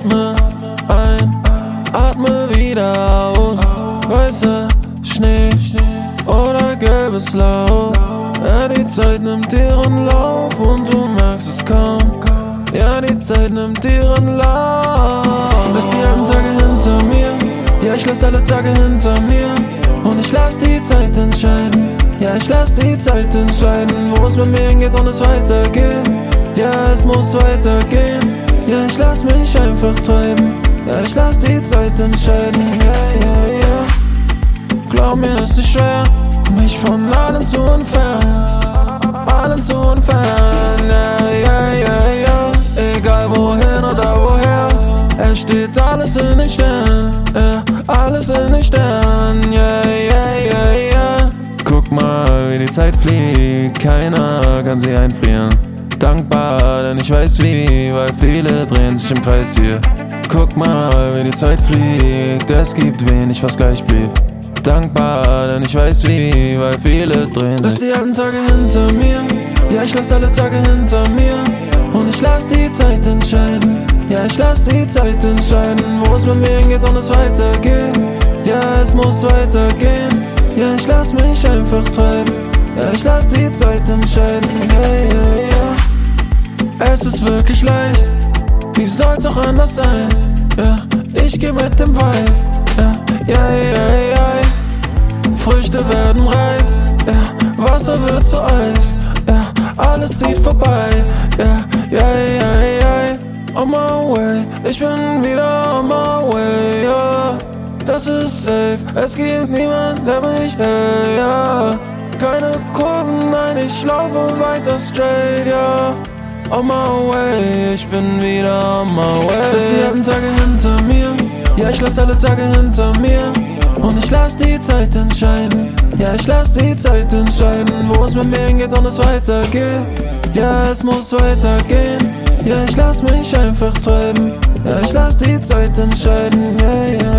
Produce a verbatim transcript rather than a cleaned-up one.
Atme ein, atme wieder aus. Weißer Schnee oder gelbes Laub. Ja, die Zeit nimmt ihren Lauf und du merkst es kaum. Ja, die Zeit nimmt ihren Lauf. Lass die alten Tage hinter mir. Ja, ich lass alle Tage hinter mir. Und ich lass die Zeit entscheiden. Ja, ich lass die Zeit entscheiden, wo es mit mir hingeht und es weitergeht. Ja, es muss weitergehen. Ja, ich lass mich einfach treiben. Ja, ich lass die Zeit entscheiden. Ja, ja, ja. Glaub mir, es ist schwer, mich von allen zu entfernen. Allen zu entfernen. Ja, ja, ja, ja. Egal wohin oder woher, es steht alles in den Sternen. Ja, alles in den Sternen. Ja, ja, ja, ja. Guck mal, wie die Zeit fliegt, keiner kann sie einfrieren. Dankbar, denn ich weiß wie, weil viele drehen sich im Kreis hier. Guck mal, wie die Zeit fliegt, es gibt wenig, was gleich blieb. Dankbar, denn ich weiß wie, weil viele drehen sich. Lass die alten Tage hinter mir, ja ich lass alle Tage hinter mir. Und ich lass die Zeit entscheiden, ja ich lass die Zeit entscheiden, wo es mit mir hingeht und es weitergeht. Ja es muss weitergehen, ja ich lass mich einfach treiben. Ja ich lass die Zeit entscheiden, ja ja ja. Es ist wirklich leicht, wie soll's auch anders sein? Ja, ich geh mit dem Vibe, ja, ja, ja, ja. Früchte werden reif, ja, Wasser wird zu Eis, ja, alles zieht vorbei, ja, ja, ja, ja. On my way, ich bin wieder on my way, ja. Das ist safe, es gibt niemand, der mich hält, ja. Keine Kurven, nein, ich laufe weiter straight, ja. On my way, ich bin wieder on my way. Lass die alten Tage hinter mir, ja ich lass alle Tage hinter mir. Und ich lass die Zeit entscheiden, ja ich lass die Zeit entscheiden, wo es mit mir hingeht und es weitergeht. Ja es muss weitergehen, ja ich lass mich einfach treiben. Ja ich lass die Zeit entscheiden, ja ja.